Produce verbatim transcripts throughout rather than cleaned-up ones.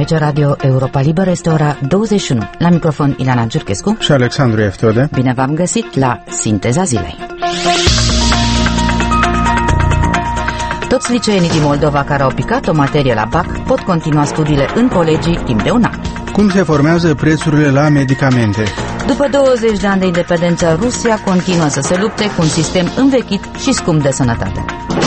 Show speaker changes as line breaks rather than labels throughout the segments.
Aici Radio Europa Liberă, este ora douăzeci și unu. La microfon Ileana Giurchescu
și Alexandru Eftode.
Bine v-am găsit la Sinteza Zilei. Toți liceenii din Moldova care au picat o materie la bac pot continua studiile în colegii timp de un an.
Cum se formează prețurile la medicamente?
După douăzeci de ani de independență, Rusia continuă să se lupte cu un sistem învechit și scump de sănătate.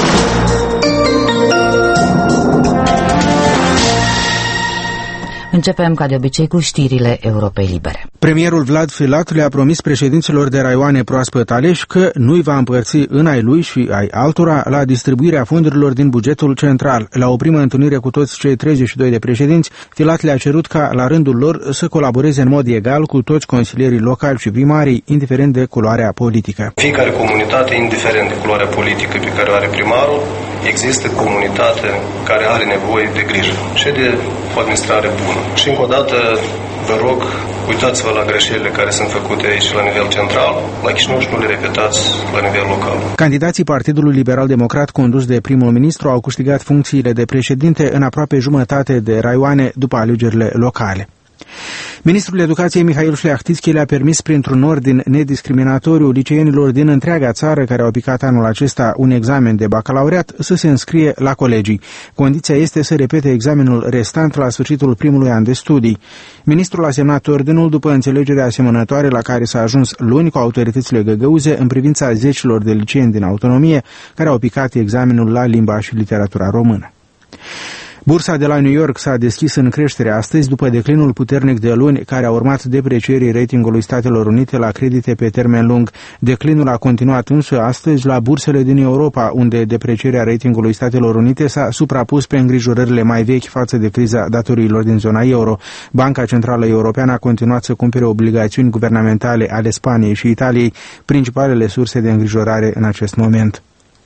Începem, ca de obicei, cu știrile Europei Libere.
Premierul Vlad Filat le-a promis președinților de raioane proaspăt aleși că nu-i va împărți în ai lui și ai altora la distribuirea fondurilor din bugetul central. La o primă întâlnire cu toți cei treizeci și doi de președinți, Filat le-a cerut ca, la rândul lor, să colaboreze în mod egal cu toți consilierii locali și primarii, indiferent de culoarea politică.
Fiecare comunitate, indiferent de culoarea politică pe care o are primarul, există comunitate care are nevoie de grijă și de o administrare bună. Și încă o dată vă rog, uitați-vă la greșelile care sunt făcute aici la nivel central, la Chișinău, și nu le repetați la nivel local.
Candidații Partidului Liberal Democrat, condus de primul ministru, au câștigat funcțiile de președinte în aproape jumătate de raioane după alegerile locale. Ministrul Educației Mihail Șleachtițchi le-a permis printr-un ordin nediscriminatoriu liceenilor din întreaga țară care au picat anul acesta un examen de bacalaureat să se înscrie la colegii. Condiția este să repete examenul restant la sfârșitul primului an de studii. Ministrul a semnat ordinul după înțelegerea asemănătoare la care s-a ajuns luni cu autoritățile găgăuze în privința zecilor de liceeni din autonomie care au picat examenul la limba și literatura română. Bursa de la New York s-a deschis în creștere astăzi după declinul puternic de luni care a urmat deprecierii ratingului Statelor Unite la credite pe termen lung. Declinul a continuat însă astăzi la bursele din Europa, unde deprecierea ratingului Statelor Unite s-a suprapus pe îngrijorările mai vechi față de criza datoriilor din zona euro. Banca Centrală Europeană a continuat să cumpere obligațiuni guvernamentale ale Spaniei și Italiei, principalele surse de îngrijorare în acest moment.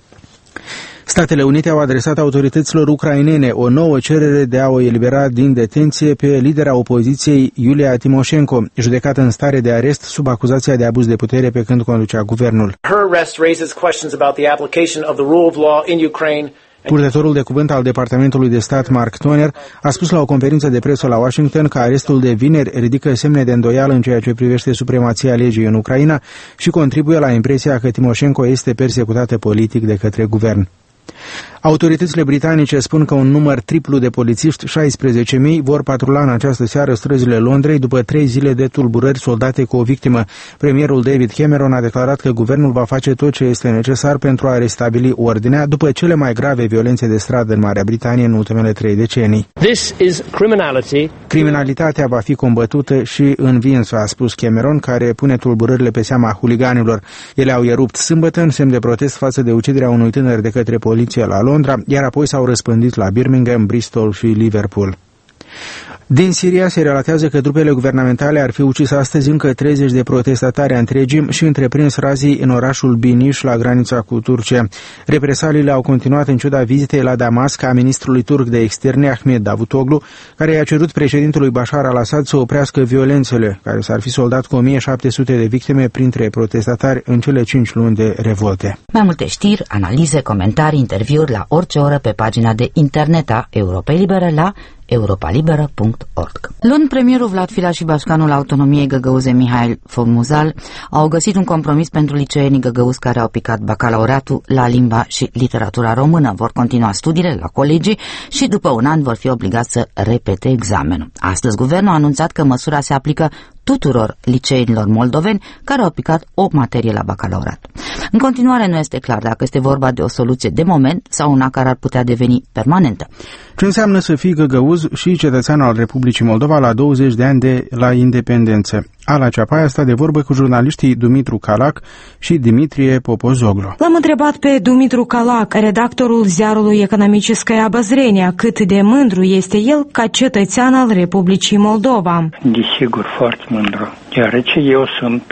Statele Unite au adresat autorităților ucrainene o nouă cerere de a o elibera din detenție pe lidera opoziției Iulia Timoșenko, judecată în stare de arest sub acuzația de abuz de putere pe când conducea guvernul.
Her arrest raises questions about the application of the rule of law in Ukraine.
Purtătorul de cuvânt al Departamentului de Stat, Mark Toner, a spus la o conferință de presă la Washington că arestul de vineri ridică semne de îndoială în ceea ce privește supremația legii în Ucraina și contribuie la impresia că Timoșenko este persecutată politic de către guvern. Autoritățile britanice spun că un număr triplu de polițiști, șaisprezece mii, vor patrula în această seară străzile Londrei după trei zile de tulburări soldate cu o victimă. Premierul David Cameron a declarat că guvernul va face tot ce este necesar pentru a restabili ordinea după cele mai grave violențe de stradă în Marea Britanie în ultimele trei decenii.
This is criminality.
Criminalitatea va fi combătută și învinsă, a spus Cameron, care pune tulburările pe seama huliganilor. Ele au erupt sâmbătă în semn de protest față de uciderea unui tânăr de către poliție la Londra, iar apoi s-au răspândit la Birmingham, Bristol și Liverpool. Din Siria se relatează că trupele guvernamentale ar fi ucis astăzi încă treizeci de protestatari anti-regim și întreprins razii în orașul Biniș, la granița cu Turcia. Represaliile au continuat în ciuda vizitei la Damasc a ministrului turc de externe Ahmed Davutoglu, care i-a cerut președintelui Bashar al-Assad să oprească violențele, care s-ar fi soldat cu o mie șapte sute de victime printre protestatari în cele cinci luni de revolte.
Mai multe știri, analize, comentarii, interviuri la orice oră pe pagina de internet a Europei Libere la europa liberă punct org. Luni, premierul Vlad Filat și bașcanul autonomiei găgăuze Mihail Fomuzal au găsit un compromis pentru liceenii găgăuzi care au picat bacalaureatul la limba și literatura română. Vor continua studiile la colegii și după un an vor fi obligați să repete examenul. Astăzi, guvernul a anunțat că măsura se aplică tuturor liceenilor moldoveni care au aplicat o materie la bacalaureat. În continuare nu este clar dacă este vorba de o soluție de moment sau una care ar putea deveni permanentă.
Ce înseamnă să fii găgăuz și cetățean al Republicii Moldova la douăzeci de ani de la independență? Ala Ceapaia sta de vorbă cu jurnaliștii Dumitru Calac și Dimitrie Popozoglu.
L-am întrebat pe Dumitru Calac, redactorul ziarului Economiciscăia Obăzrenia, cât de mândru este el ca cetățean al Republicii Moldova.
Desigur, foarte mândru, deoarece eu sunt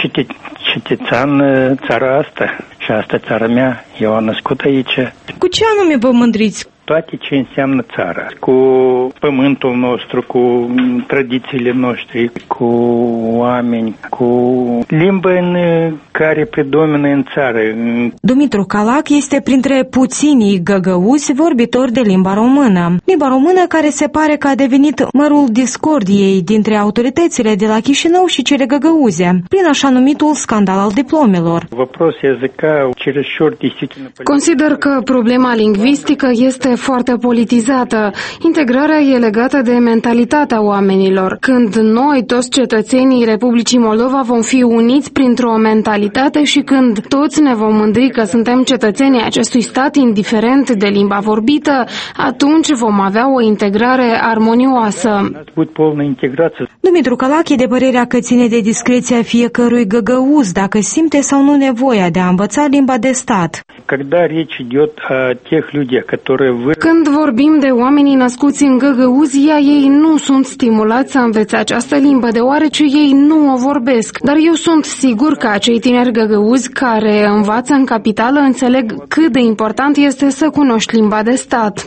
cetățean țara asta și asta țara mea, eu am născut aici.
Cu ce anume vă mândriți?
toate ce înseamnă țara, cu pământul nostru, cu tradițiile noastre, cu oameni, cu limba în care predomină în țară.
Dumitru Calac este printre puținii găgăuzi vorbitori de limba română. Limba română care se pare că a devenit mărul discordiei dintre autoritățile de la Chișinău și cele găgăuze, prin așa numitul scandal al diplomelor.
Consider că problema lingvistică este foarte politizată. Integrarea e legată de mentalitatea oamenilor. Când noi, toți cetățenii Republicii Moldova, vom fi uniți printr-o mentalitate și când toți ne vom mândri că suntem cetățenii acestui stat, indiferent de limba vorbită, atunci vom avea o integrare armonioasă.
Dumitru Calac e de părerea că ține de discreția fiecărui găgăuz dacă simte sau nu nevoia de a învăța limba de stat.
Când vorbim de oamenii născuți în Găgăuzia, ei nu sunt stimulați să învețe această limbă, deoarece ei nu o vorbesc. Dar eu sunt sigur că acei tineri găgăuzi care învață în capitală înțeleg cât de important este să cunoști limba de stat.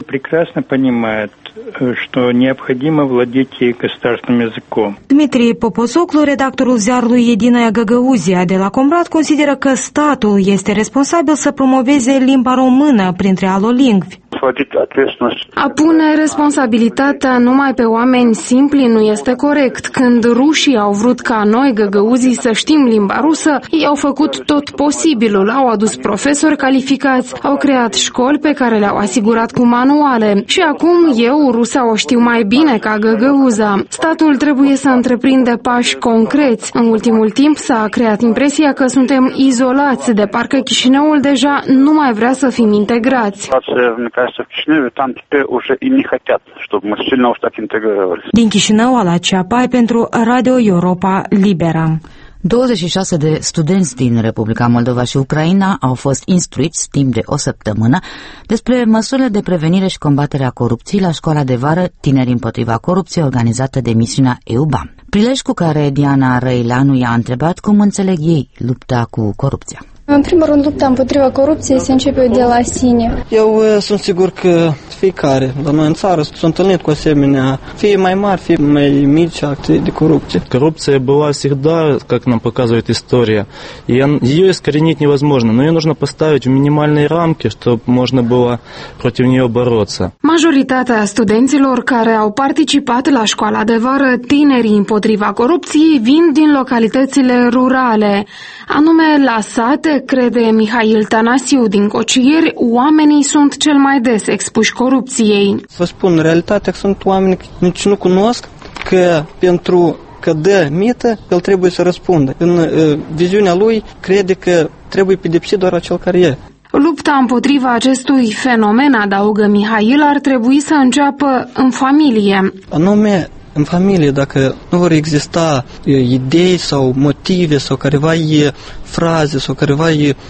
Что необходимо владеть государственным языком.
Dmitri Popozoclu, redactorul ziarului Единая Găgăuzia de la Comrat, consideră că statul este responsabil să promoveze limba română printre alolingvi.
A pune responsabilitatea numai pe oameni simpli nu este corect. Când rușii au vrut ca noi, găgăuzii, să știm limba rusă, ei au făcut tot posibilul. Au adus profesori calificați, au creat școli pe care le-au asigurat cu manuale. Și acum eu, rusa, o știu mai bine ca găgăuza. Statul trebuie să întreprinde pași concreți. În ultimul timp s-a creat impresia că suntem izolați, de parcă Chișinăul deja nu mai vrea să fim integrați.
Din Chișinău, Ala Ceapai pentru Radio Europa Liberă.
douăzeci și șase de studenți din Republica Moldova și Ucraina au fost instruiți timp de o săptămână despre măsurile de prevenire și combatere a corupției la școala de vară Tineri împotriva corupției organizată de misiunea EUBA. Prilej cu care Diana Răileanu i-a întrebat cum înțeleg ei lupta cu corupția.
În primul rând, lupta împotriva corupției se începe de la sine.
Eu sunt sigur că fiecare la noi în țară s-a întâlnit cu asemenea, fie mai mari, fie mai mici acte de коррупție.
Коррупция была всегда, как нам показывает история, и ее искоренить невозможно, но ее нужно поставить в минимальные рамки, чтобы можно было против нее бороться.
Majoritatea studenților care au participat la școala de vară Tinerii împotriva corupției vin din localitățile rurale, anume la sate. Crede Mihail Tanasiu din Cocieri, oamenii sunt cel mai des expuși corupției.
Vă spun, realitatea că sunt oameni care nici nu cunosc că pentru că dă mită, el trebuie să răspundă. În uh, viziunea lui crede că trebuie pedepsit doar acel care e.
Lupta împotriva acestui fenomen, adaugă Mihail, ar trebui să înceapă în familie.
Anume, în familie, dacă nu vor exista idei sau motive sau careva fraze sau careva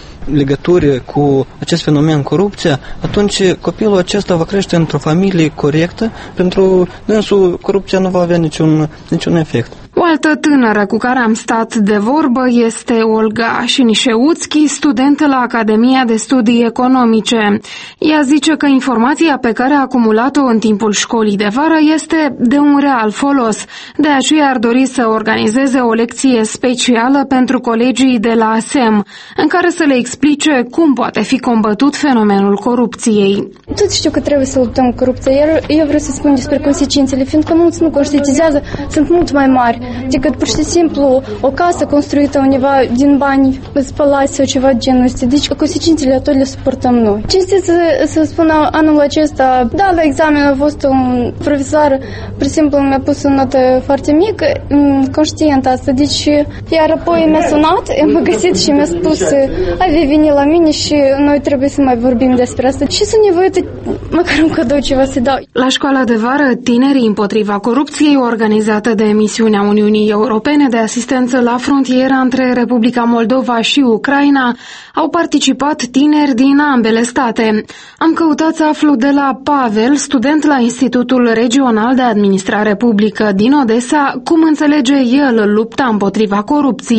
legături cu acest fenomen corupția, atunci copilul acesta va crește într-o familie corectă, pentru dânsul corupția nu va avea niciun, niciun efect.
O altă tânără cu care am stat de vorbă este Olga Șinișeuțchi, studentă la Academia de Studii Economice. Ea zice că informația pe care a acumulat-o în timpul școlii de vară este de un real folos. De aceea ar dori să organizeze o lecție specială pentru colegii de la A S E M, în care să le explice cum poate fi combătut fenomenul corupției.
Tot știu că trebuie să luptăm cu corupția, iar eu vreau să spun despre consecințele, fiindcă mulți nu conștientizează, sunt mult mai mari decât pur și simplu o casă construită undeva din bani spălați sau ceva de genul ăsta. Deci consecințele tot le suportăm noi. Cinstit să, să spun anul acesta, da, la examen a fost un profesor, pur și simplu mi-a pus o notă foarte mică, conștient asta. Deci, iar apoi mi-a sunat, m-a găsit și mi-a spus, ai vei veni la mine și noi trebuie să mai vorbim despre asta. Și sunt nevoită măcar un cadou ceva să dau.
La școala de vară, Tinerii împotriva corupției, organizată de misiunea Uniunii Europene de asistență la frontiera între Republica Moldova și Ucraina, au participat tineri din ambele state. Am căutat să aflu de la Pavel, student la Institutul Regional de Administrare Publică din Odessa, cum înțelege el lupta împotriva corupției.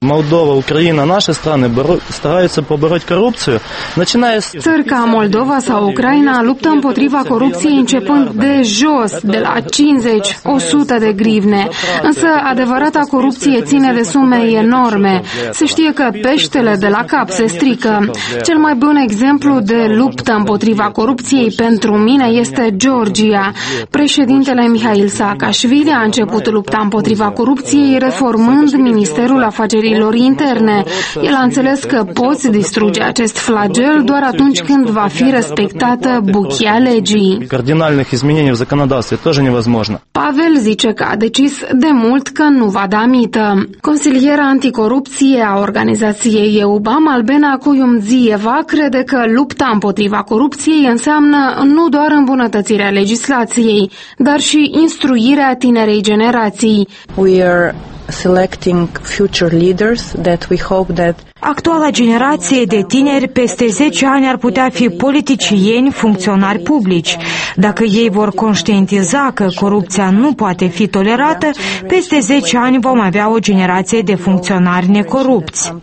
Moldova, Ucraina, наши страны стараются побороть коррупцию, начиная с...
Țări ca Moldova sau Ucraina luptă împotriva corupției începând de jos, de la cincizeci - o sută de grivne. Însă adevărata corupție ține de sume enorme. Se știe că peștele de la cap se strică. Cel mai bun exemplu de luptă împotriva corupției pentru mine este Georgia. Președintele Mihail Saakashvili a început lupta împotriva corupției reformând Ministerul Afacerilor Interne. El a înțeles că poți distruge acest flagel doar atunci când va fi respectată buchea legii.
Cardinalных изменений в законодавстве тоже невозможно.
Pavel zice că a decis de mult că nu va da mită. Consiliera anticorupție a organizației EUBAM, Albena Kuyumdzieva, crede că lupta împotriva corupției înseamnă nu doar îmbunătățirea legislației, dar și instruirea tinerei generații.
We are selecting future leaders that we hope that
Actuala generație de tineri peste zece ani ar putea fi politicieni, funcționari publici. Dacă ei vor conștientiza că corupția nu poate fi tolerată, peste zece ani vom avea o generație de funcționari necorupți.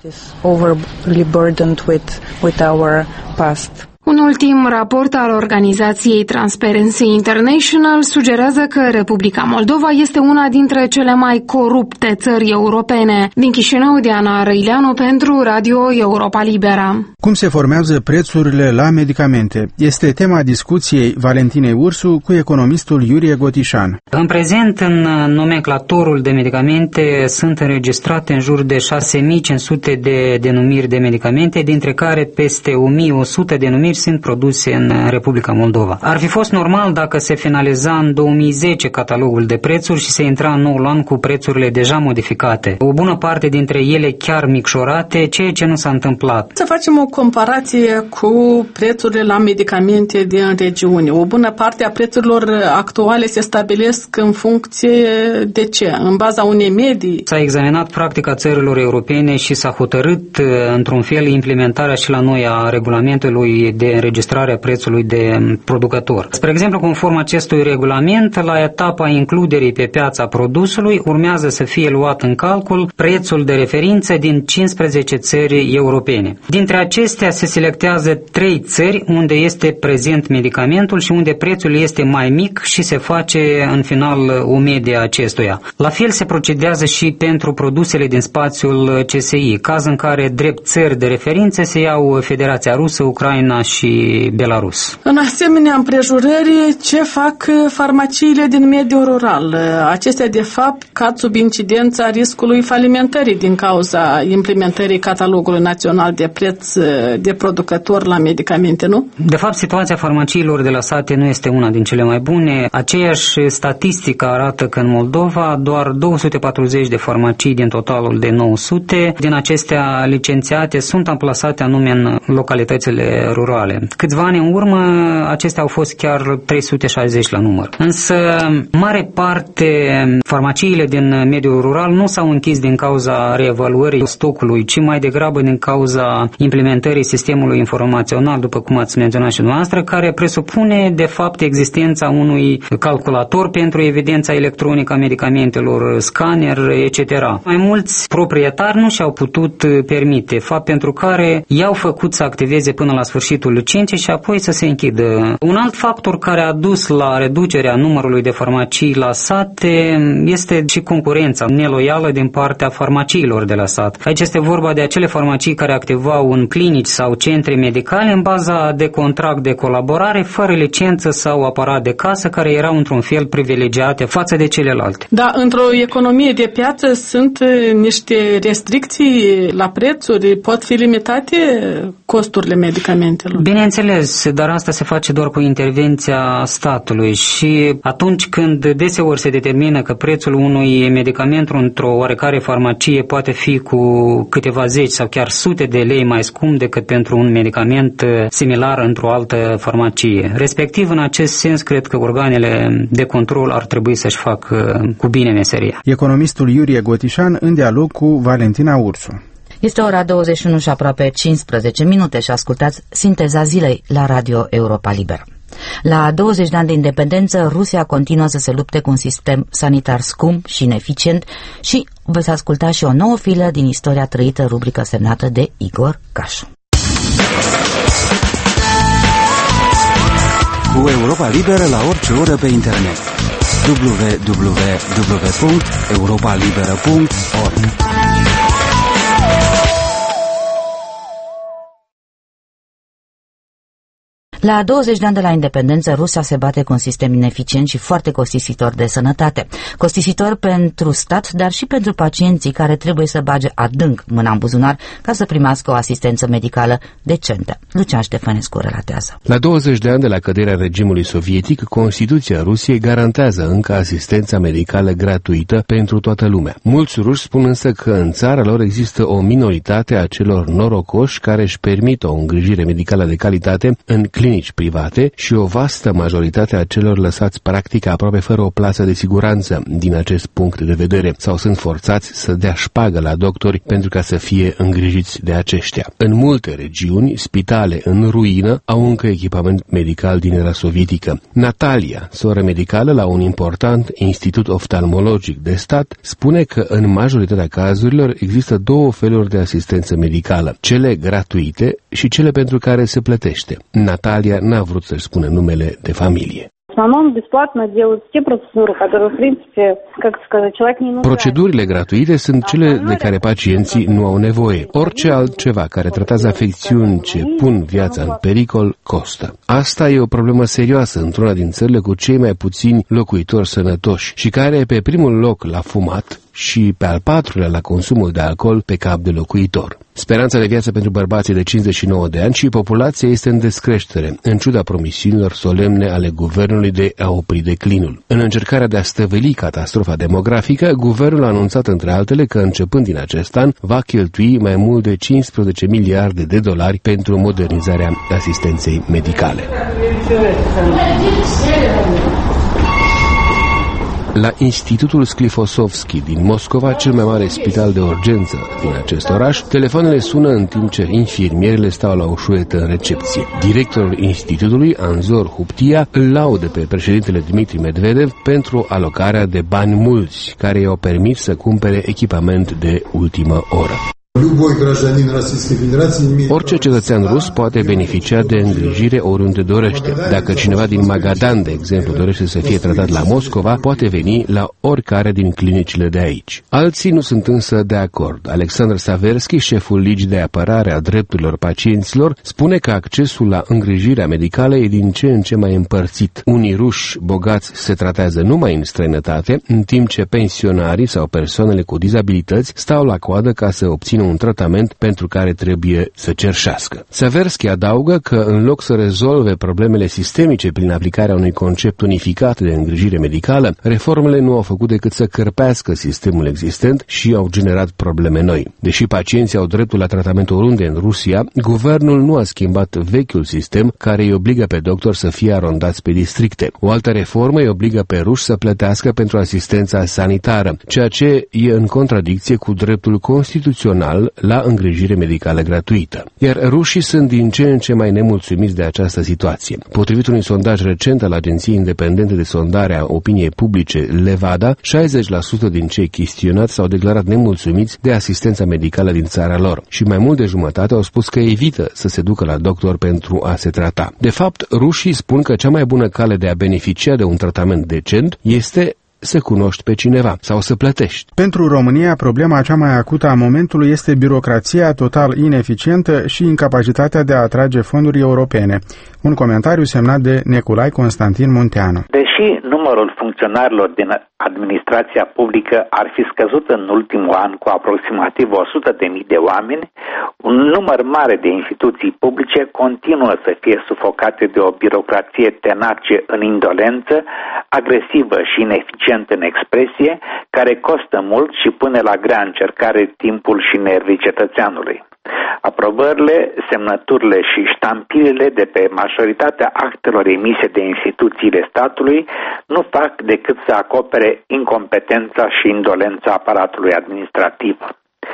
Un ultim raport al organizației Transparency International sugerează că Republica Moldova este una dintre cele mai corupte țări europene. Din Chișinău, Diana Răileanu pentru Radio Europa Liberă.
Cum se formează prețurile la medicamente? Este tema discuției Valentinei Ursu cu economistul Iurie Gotișan.
În prezent, în nomenclatorul de medicamente sunt înregistrate în jur de șase mii cinci sute de denumiri de medicamente, dintre care peste o mie o sută denumiri sunt produse în Republica Moldova. Ar fi fost normal dacă se finaliza în două mii zece catalogul de prețuri și se intra în noul an cu prețurile deja modificate. O bună parte dintre ele chiar micșorate, ceea ce nu s-a întâmplat.
Să facem o comparație cu prețurile la medicamente din regiune. O bună parte a prețurilor actuale se stabilesc în funcție de ce? În baza unei medii?
S-a examinat practica țărilor europene și s-a hotărât într-un fel implementarea și la noi a regulamentului de înregistrare a prețului de producător. Spre exemplu, conform acestui regulament, la etapa includerii pe piața produsului urmează să fie luat în calcul prețul de referință din cincisprezece țări europene. Dintre acestea se selectează trei țări unde este prezent medicamentul și unde prețul este mai mic și se face în final o medie a acestuia. La fel se procedează și pentru produsele din spațiul C S I, caz în care drept țări de referință se iau Federația Rusă, Ucraina și Belarus.
În asemenea împrejurări, ce fac farmaciile din mediul rural? Acestea, de fapt, cad sub incidența riscului falimentării din cauza implementării catalogului național de preț de producător la medicamente, nu?
De fapt, situația farmaciilor de la sate nu este una din cele mai bune. Aceeași statistică arată că în Moldova doar două sute patruzeci de farmacii din totalul de nouă sute din acestea licențiate sunt amplasate anume în localitățile rurale. Câțiva ani în urmă, acestea au fost chiar trei sute șaizeci la număr. Însă, mare parte farmaciile din mediul rural nu s-au închis din cauza reevaluării stocului, ci mai degrabă din cauza implementării sistemului informațional, după cum ați menționat și dumneavoastră, care presupune, de fapt, existența unui calculator pentru evidența electronică a medicamentelor, scanner, et cetera. Mai mulți proprietari nu și-au putut permite, fapt pentru care i-au făcut să activeze până la sfârșitul licenței și apoi să se închidă. Un alt factor care a dus la reducerea numărului de farmacii la sate este și concurența neloială din partea farmaciilor de la sat. Aici este vorba de acele farmacii care activau în clinici sau centre medicale în baza de contract de colaborare, fără licență sau aparat de casă, care erau într-un fel privilegiate față de celelalte.
Da, într-o economie de piață sunt niște restricții la prețuri, pot fi limitate costurile medicamentelor.
Bineînțeles, dar asta se face doar cu intervenția statului și atunci când deseori se determină că prețul unui medicament într-o oarecare farmacie poate fi cu câteva zeci sau chiar sute de lei mai scump decât pentru un medicament similar într-o altă farmacie. Respectiv, în acest sens, cred că organele de control ar trebui să-și facă cu bine meseria.
Economistul Iurie Gotișan în dialog cu Valentina Ursu.
Este ora douăzeci și unu și aproape cincisprezece minute și ascultați Sinteza Zilei la Radio Europa Liberă. La douăzeci de ani de independență, Rusia continuă să se lupte cu un sistem sanitar scump și ineficient și veți asculta și o nouă filă din istoria trăită, rubrică semnată de Igor Cașu.
Cu Europa Liberă la orice oră pe internet. w w w punct europa liberă punct org
La douăzeci de ani de la independență, Rusia se bate cu un sistem ineficient și foarte costisitor de sănătate. Costisitor pentru stat, dar și pentru pacienții care trebuie să bage adânc mâna în buzunar ca să primească o asistență medicală decentă. Lucian Ștefănescu relatează.
La douăzeci de ani de la căderea regimului sovietic, Constituția Rusiei garantează încă asistența medicală gratuită pentru toată lumea. Mulți ruși spun însă că în țara lor există o minoritate a celor norocoși care își permit o îngrijire medicală de calitate în clinici private și o vastă majoritate a celor lăsați practic aproape fără o plasă de siguranță din acest punct de vedere sau sunt forțați să dea șpagă la doctori pentru ca să fie îngrijiți de aceștia. În multe regiuni, spitale în ruină au încă echipament medical din era sovietică. Natalia, soră medicală la un important institut oftalmologic de stat, spune că în majoritatea cazurilor există două feluri de asistență medicală, cele gratuite și cele pentru care se plătește. Natalia n-a vrut să-și spună numele de familie. Procedurile gratuite sunt cele de care pacienții nu au nevoie. Orice altceva care tratează afecțiuni ce pun viața în pericol costă. Asta e o problemă serioasă într-una din țările cu cei mai puțini locuitori sănătoși și care e pe primul loc la fumat și pe al patrulea la consumul de alcool pe cap de locuitor. Speranța de viață pentru bărbații de cincizeci și nouă de ani și populația este în descreștere, în ciuda promisiunilor solemne ale guvernului de a opri declinul. În încercarea de a stăvili catastrofa demografică, guvernul a anunțat între altele că începând din acest an va cheltui mai mult de cincisprezece miliarde de dolari pentru modernizarea asistenței medicale. La Institutul Sklifosovski din Moscova, cel mai mare spital de urgență din acest oraș, telefoanele sună în timp ce infirmierele stau la o șuetă în recepție. Directorul institutului, Anzor Huptia, îl laudă pe președintele Dmitri Medvedev pentru alocarea de bani mulți, care i-au permis să cumpere echipament de ultimă oră. Orice cetățean rus poate beneficia de îngrijire oriunde dorește. Dacă cineva din Magadan, de exemplu, dorește să fie tratat la Moscova, poate veni la oricare din clinicile de aici. Alții nu sunt însă de acord. Alexandru Saverski, șeful Ligii de Apărare a Drepturilor Pacienților, spune că accesul la îngrijirea medicală e din ce în ce mai împărțit. Unii ruși bogați se tratează numai în străinătate, în timp ce pensionarii sau persoanele cu dizabilități stau la coadă ca să obțină un tratament pentru care trebuie să cerșească. Saverski adaugă că în loc să rezolve problemele sistemice prin aplicarea unui concept unificat de îngrijire medicală, reformele nu au făcut decât să cărpească sistemul existent și au generat probleme noi. Deși pacienții au dreptul la tratament oriunde în Rusia, guvernul nu a schimbat vechiul sistem care îi obligă pe doctor să fie arondați pe districte. O altă reformă îi obligă pe ruși să plătească pentru asistența sanitară, ceea ce e în contradicție cu dreptul constituțional la îngrijire medicală gratuită. Iar rușii sunt din ce în ce mai nemulțumiți de această situație. Potrivit unui sondaj recent al Agenției Independente de Sondare a Opiniei Publice, Levada, șaizeci la sută din cei chestionați s-au declarat nemulțumiți de asistența medicală din țara lor și mai mult de jumătate au spus că evită să se ducă la doctor pentru a se trata. De fapt, rușii spun că cea mai bună cale de a beneficia de un tratament decent este să cunoști pe cineva sau să plătești.
Pentru România, problema cea mai acută a momentului este birocrația total ineficientă și incapacitatea de a atrage fonduri europene. Un comentariu semnat de Neculai Constantin Munteanu.
Deși numărul funcționarilor din administrația publică ar fi scăzut în ultimul an cu aproximativ o sută de mii de oameni, un număr mare de instituții publice continuă să fie sufocate de o birocrație tenace în indolență, agresivă și ineficientă în expresie, care costă mult și pune la grea încercare timpul și nervii cetățeanului. Aprobările, semnăturile și ștampirile de pe majoritatea actelor emise de instituțiile statului nu fac decât să acopere incompetența și indolența aparatului administrativ.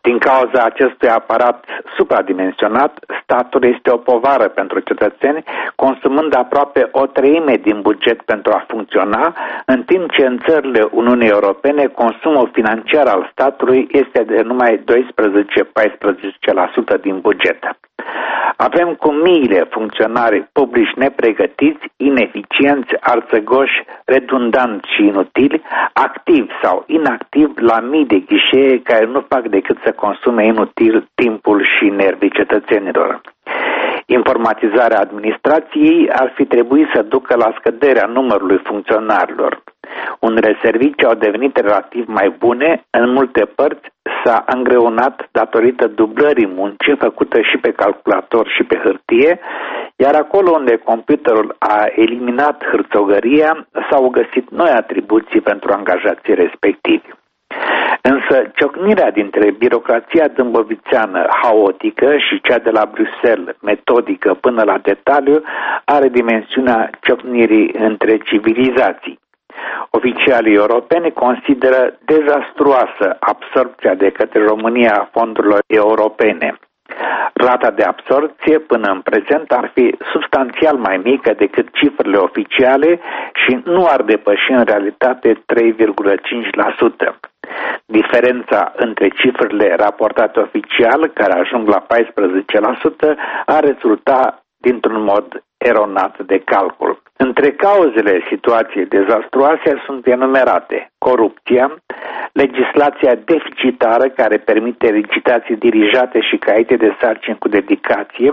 Din cauza acestui aparat supradimensionat, statul este o povară pentru cetățeni, consumând aproape o treime din buget pentru a funcționa, în timp ce în țările Uniunii Europene consumul financiar al statului este de numai doisprezece-paisprezece la sută din buget. Avem cu miile funcționari publici nepregătiți, ineficienți, arțăgoși, redundanți și inutili, activi sau inactivi la mii de ghișee care nu fac decât să consume inutil timpul și nervii cetățenilor. Informatizarea administrației ar fi trebuit să ducă la scăderea numărului funcționarilor. Unele servicii au devenit relativ mai bune, în multe părți s-a îngreunat datorită dublării muncii făcute și pe calculator și pe hârtie, iar acolo unde computerul a eliminat hârțogăria, s-au găsit noi atribuții pentru angajații respectivi. Însă ciocnirea dintre birocrația dâmbovițeană haotică și cea de la Bruxelles metodică până la detaliu are dimensiunea ciocnirii între civilizații. Oficialii europeni consideră dezastruoasă absorbția de către România a fondurilor europene. Rata de absorbție până în prezent ar fi substanțial mai mică decât cifrele oficiale și nu ar depăși în realitate trei virgulă cinci la sută. Diferența între cifrele raportate oficial, care ajung la paisprezece la sută, ar rezulta dintr-un mod eronat de calcul. Între cauzele situației dezastruoase sunt enumerate corupția, legislația deficitară care permite licitații dirijate și caiete de sarcini cu dedicație,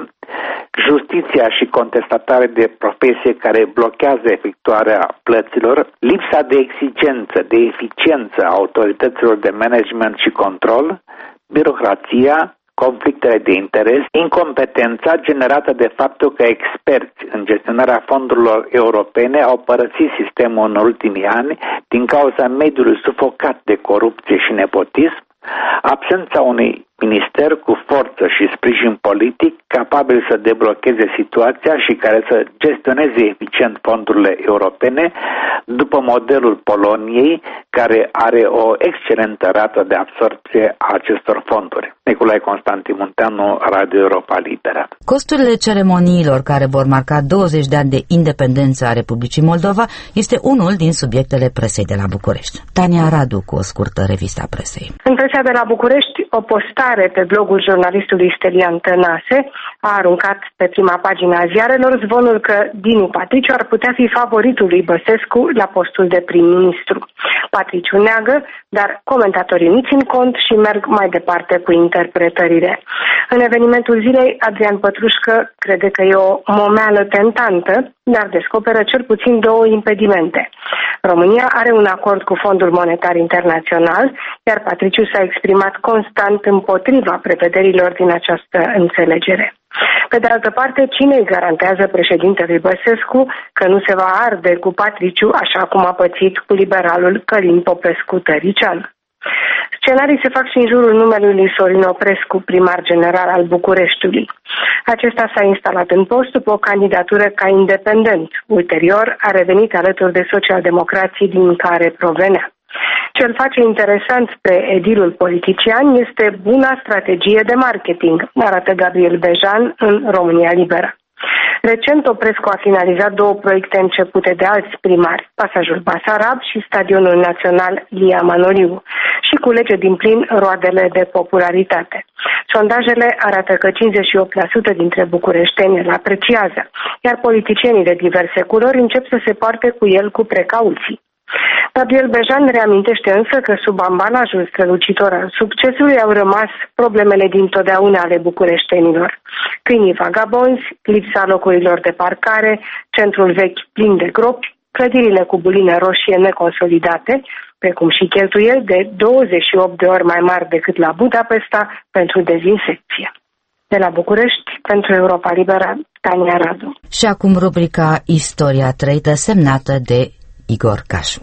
justiția și contestatare de profesie care blochează efectuarea plăților, lipsa de exigență, de eficiență a autorităților de management și control, birocrația, conflictele de interes, incompetența generată de faptul că experți în gestionarea fondurilor europene au părăsit sistemul în ultimii ani din cauza mediului sufocat de corupție și nepotism, absența unui minister cu forță și sprijin politic capabil să deblocheze situația și care să gestioneze eficient fondurile europene după modelul Poloniei, care are o excelentă rată de absorbție a acestor fonduri. Nicolae Constantin Munteanu, Radio Europa Liberă.
Costurile ceremoniilor care vor marca douăzeci de ani de independență a Republicii Moldova este unul din subiectele presei de la București. Tania Radu cu o scurtă revistă a presei.
În presa de la București, o postare pe blogul jurnalistului Stelian Tănase a aruncat pe prima pagină a ziarelor zvonul că Dinu Patriciu ar putea fi favoritul lui Băsescu la postul de prim-ministru. Patriciu neagă, dar comentatorii nu țin cont și merg mai departe cu interpretările. În evenimentul zilei, Adrian Pătrușcă crede că e o momeală tentantă, dar descoperă cel puțin două impedimente. România are un acord cu Fondul Monetar Internațional, iar Patriciu s-a exprimat constant împotriva prevederilor din această înțelegere. Pe de altă parte, cine îi garantează președintelui Băsescu că nu se va arde cu Patriciu așa cum a pățit cu liberalul Călin Popescu Tărician? Scenarii se fac și în jurul numelui lui Sorin Oprescu, primar general al Bucureștiului. Acesta s-a instalat în post după o candidatură ca independent. Ulterior a revenit alături de socialdemocrații din care provenea. Ce îl face interesant pe edilul politician este buna strategie de marketing, arată Gabriel Bejan în România Liberă. Recent, Oprescu a finalizat două proiecte începute de alți primari, Pasajul Basarab și Stadionul Național Lia Manoliu, și culege din plin roadele de popularitate. Sondajele arată că cincizeci și opt la sută dintre bucureșteni îl apreciază, iar politicienii de diverse culori încep să se poarte cu el cu precauții. Gabriel Bejan reamintește însă că sub ambalajul strălucitor al succesului au rămas problemele dintotdeauna ale bucureștenilor. Câinii vagabonzi, lipsa locurilor de parcare, centrul vechi plin de gropi, clădirile cu buline roșie neconsolidate, precum și cheltuieli de douăzeci și opt de ori mai mari decât la Budapesta pentru dezinsecție. De la București, pentru Europa Liberă, Tania Radu.
Și acum rubrica Istoria trăită, semnată de Igor Cașu.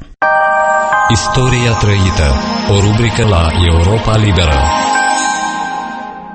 Istoria trăită, o rubrică la Europa Liberă.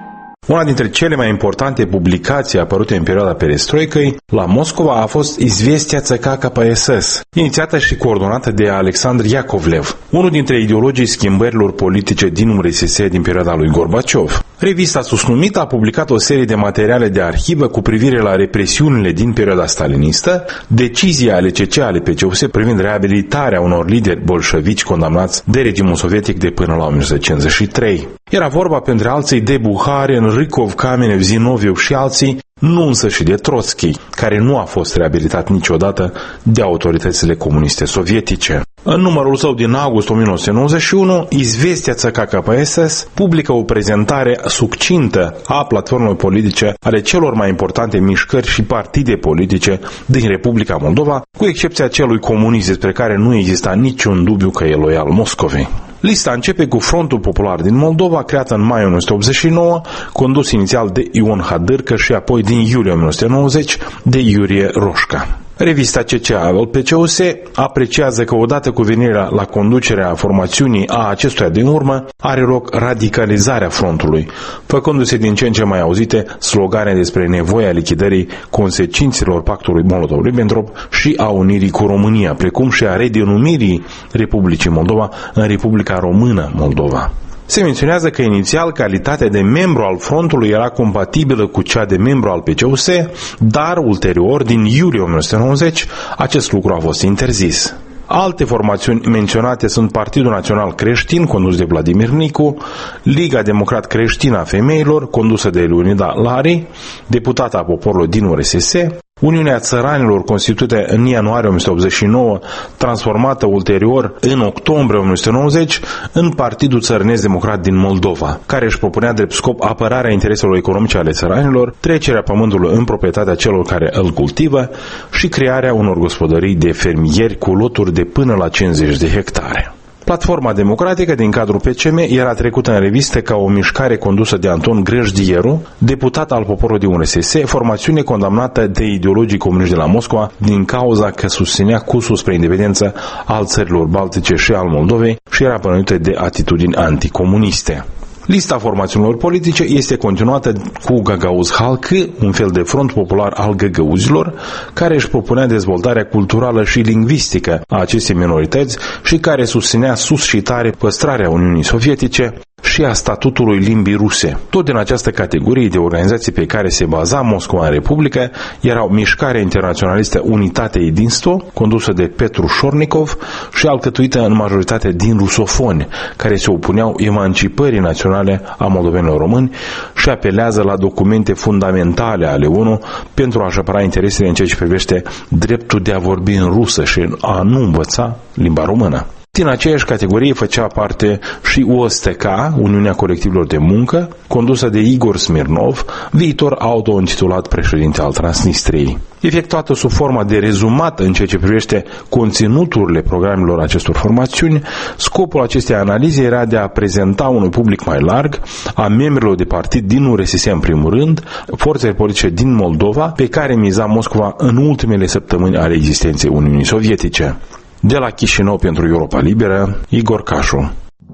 Una dintre cele mai importante publicații apărute în perioada perestroicăi la Moscova a fost Izvestia C K K P S S, inițiată și coordonată de Alexandr Yakovlev, unul dintre ideologii schimbărilor politice din U R S S din perioada lui Gorbaciov. Revista susnumită a publicat o serie de materiale de arhivă cu privire la represiunile din perioada stalinistă, decizii ale C C ale P C U S privind reabilitarea unor lideri bolșevici condamnați de regimul sovietic de până la o mie nouă sute cincizeci și trei. Era vorba, printre alții, de Buharin, Rykov, Kamenev, Zinoviev și alții, nu însă și de Trotsky, care nu a fost reabilitat niciodată de autoritățile comuniste sovietice. În numărul său din august o mie nouă sute nouăzeci și unu, Izvestia C K K P S S publică o prezentare succintă a platformelor politice ale celor mai importante mișcări și partide politice din Republica Moldova, cu excepția celui comunist despre care nu exista niciun dubiu că e loial Moscovei. Lista începe cu Frontul Popular din Moldova, creată în mai o mie nouă sute optzeci și nouă, condus inițial de Ion Hadârcă și apoi din iulie o mie nouă sute nouăzeci de Iurie Roșca. Revista C C al P C U S apreciază că odată cu venirea la conducerea formațiunii a acestuia din urmă, are loc radicalizarea frontului, făcându-se din ce în ce mai auzite slogane despre nevoia lichidării consecințelor pactului Molotov-Ribbentrop și a unirii cu România, precum și a redenumirii Republicii Moldova în Republica Română Moldova. Se menționează că inițial calitatea de membru al frontului era compatibilă cu cea de membru al P C U S, dar ulterior, din iulie o mie nouă sute nouăzeci, acest lucru a fost interzis. Alte formațiuni menționate sunt Partidul Național Creștin, condus de Vladimir Nicu, Liga Democrat Creștină a Femeilor, condusă de Leonida Lari, deputată a poporului din U R S S, Uniunea Țăranilor, constituită în ianuarie o mie nouă sute optzeci și nouă, transformată ulterior în octombrie o mie nouă sute nouăzeci în Partidul Țărănesc Democrat din Moldova, care își propunea drept scop apărarea intereselor economice ale țăranilor, trecerea pământului în proprietatea celor care îl cultivă și crearea unor gospodării de fermieri cu loturi de până la cincizeci de hectare. Platforma Democratică din cadrul P C M era trecută în revistă ca o mișcare condusă de Anton Grăjdieru, deputat al poporului din U R S S, formațiune condamnată de ideologii comuniști de la Moscova din cauza că susținea cursul spre independență al țărilor baltice și al Moldovei și era bănuită de atitudini anticomuniste. Lista formațiunilor politice este continuată cu Gagauz Halkı, un fel de front popular al găgăuzilor, care își propunea dezvoltarea culturală și lingvistică a acestei minorități și care susținea sus și tare păstrarea Uniunii Sovietice și a statutului limbii ruse. Tot din această categorie de organizații pe care se baza Moscova în Republică erau Mișcarea Internaționalistă Unitate Edinstvo, condusă de Petru Șornikov și alcătuită în majoritate din rusofoni, care se opuneau emancipării naționale a moldovenilor români și apelează la documente fundamentale ale O N U pentru a-și apăra interesele în ceea ce privește dreptul de a vorbi în rusă și a nu învăța limba română. Din aceeași categorie făcea parte și U S T K, Uniunea Colectivilor de Muncă, condusă de Igor Smirnov, viitor auto-intitulat președinte al Transnistriei. Efectuată sub forma de rezumat în ceea ce privește conținuturile programelor acestor formațiuni, scopul acestei analize era de a prezenta unui public mai larg, a membrilor de partid din U R S S în primul rând, forțele politice din Moldova, pe care miza Moscova în ultimele săptămâni ale existenței Uniunii Sovietice. De la Chișinău pentru Europa Liberă, Igor Cașu.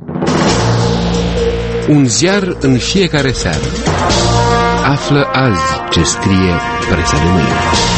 Un ziar în fiecare seară. Află azi ce scrie presa de mâine.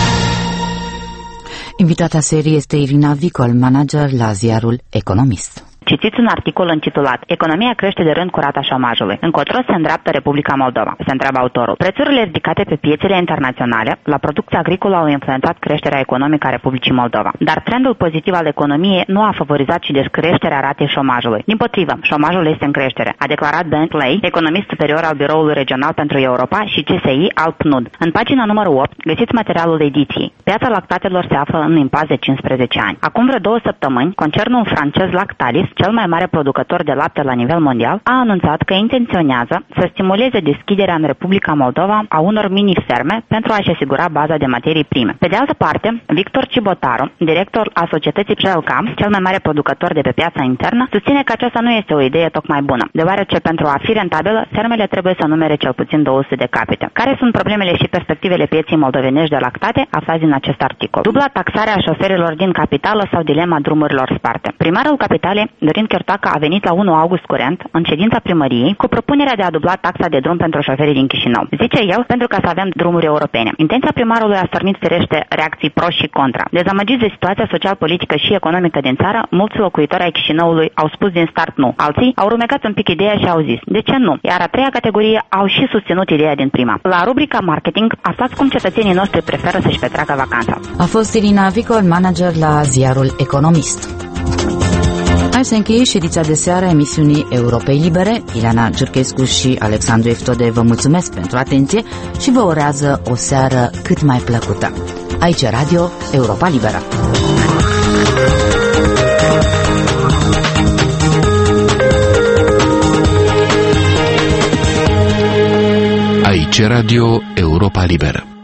Invitata seriei este Irina Vicol, manager la ziarul Economist.
Citiți un articol intitulat Economia crește de rând cu rata șomajului. Încotro se îndreaptă Republica Moldova? Se întreabă autorul. Prețurile ridicate pe piețele internaționale la producția agricolă au influențat creșterea economică a Republicii Moldova. Dar trendul pozitiv al economiei nu a favorizat și descreșterea ratei șomajului. Dimpotrivă, șomajul este în creștere, a declarat Ben Clay, economist superior al Biroului Regional pentru Europa și C S I al P N U D. În pagina numărul opt găsiți materialul ediției. Piața lactatelor se află în impas de cincisprezece ani. Acum vreo două săptămâni, concernul francez Lactalis, cel mai mare producător de lapte la nivel mondial, a anunțat că intenționează să stimuleze deschiderea în Republica Moldova a unor mini-ferme pentru a-și asigura baza de materii prime. Pe de altă parte, Victor Cibotaru, director al societății Prelca, cel mai mare producător de pe piața internă, susține că aceasta nu este o idee tocmai bună, deoarece pentru a fi rentabilă, fermele trebuie să numere cel puțin două sute de capete. Care sunt problemele și perspectivele pieței moldovenești de lactate? Aflați din acest articol. Dubla taxare a șoferilor din capitală sau dilema drumurilor sparte. Primarul capitalei, Dorin Chiertoacă a venit la unu august curent, în ședința primăriei, cu propunerea de a dubla taxa de drum pentru șoferii din Chișinău. Zice el, pentru ca să avem drumuri europene. Intenția primarului a stârnit firește reacții pro și contra. Dezamăgiți de situația social-politică și economică din țară, mulți locuitori ai Chișinăului au spus din start nu. Alții au rumecat un pic ideea și au zis, de ce nu? Iar a treia categorie au și susținut ideea din prima. La rubrica marketing, aflați cum cetățenii noștri preferă să-și petreacă vacanța.
A fost Irina Vicol, manager la ziarul Economist. Hai să încheie ședința de seară emisiunii Europei Libere. Ileana Giurchescu și Alexandru Eftode vă mulțumesc pentru atenție și vă urează o seară cât mai plăcută. Aici Radio Europa Liberă.
Aici Radio Europa Liberă.